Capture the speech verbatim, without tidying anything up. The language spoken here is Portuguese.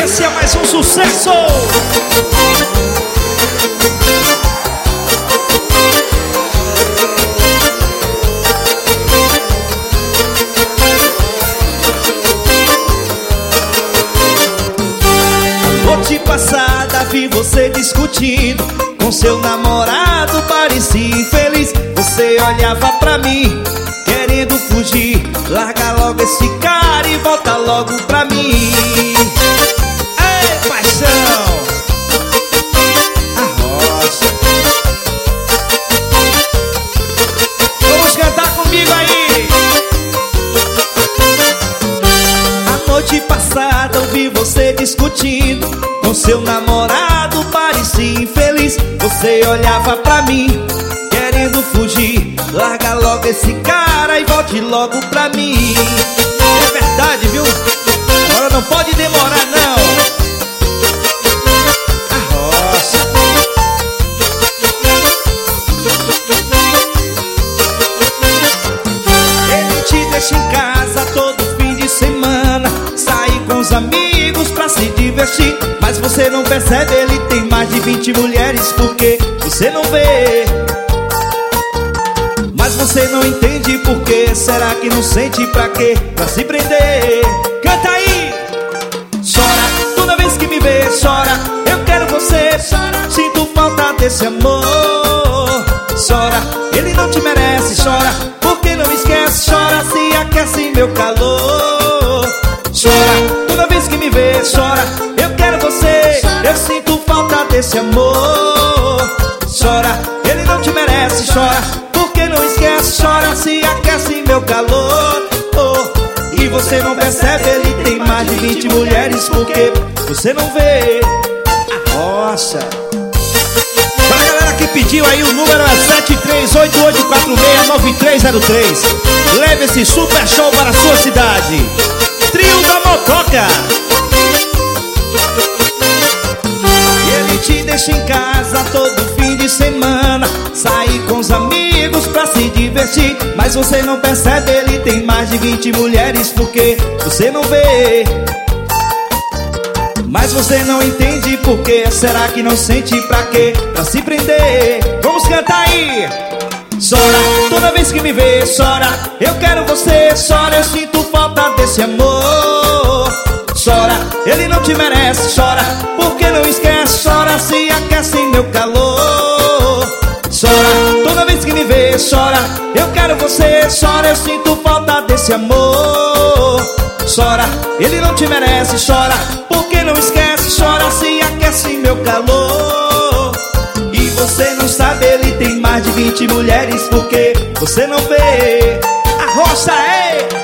esse é mais um sucesso. Noite passada vi você discutindo com seu namorado, parecia infeliz. Você olhava pra mim, querendo fugir. Larga logo esse cara e volta logo pra mim. Ei, paixão! Arrocha. Vamos cantar comigo aí. A noite passada eu vi você discutindo com seu namorado, parecia infeliz. Você olhava pra mim, querendo fugir. Larga logo esse cara e volte logo pra mim. É verdade, viu? Agora não pode demorar, não. Arrocha. Ele te deixa em casa todo fim de semana, sai com os amigos pra se divertir. Mas você não percebe, ele tem mais de vinte mulheres. Porque você não vê, mas você não entende por quê. Será que não sente pra quê? Pra se prender. Canta aí. Chora, toda vez que me vê, chora. Eu quero você, sinto falta desse amor. Chora, ele não te merece. Chora, porque não esquece. Chora, se aquece em meu calor. Chora, toda vez que me vê, chora. Eu quero você, eu sinto falta desse amor. Chora, ele não te merece. Chora, porque não esquece. Chora, se aquece em meu calor. Oh, e você não percebe, ele tem mais de vinte mulheres. Porque você não vê. Arrocha. Pra galera que pediu aí, o número é sete três oito oito quatro seis nove três zero três. Leve esse super show para a sua cidade. Trio da Motoca. Ele te deixa em casa todo fim de semana, sai com os amigos pra se divertir. Mas você não percebe, ele tem mais de vinte mulheres. Porque você não vê, mas você não entende por quê. Será que não sente pra quê? Pra se prender. Vamos cantar aí. Chora, toda vez que me vê, chora. Eu quero você, chora, eu sinto falta desse amor. Chora, ele não te merece. Chora, porque não esquece. Chora, se aquece em meu calor. Chora, toda vez que me vê, chora. Eu quero você, chora, eu sinto falta desse amor. Chora, ele não te merece. Chora, porque não esquece. Chora, se aquece em meu calor. E você não sabe, ele tem mais de vinte mulheres. Porque você não vê. Arrocha, ei!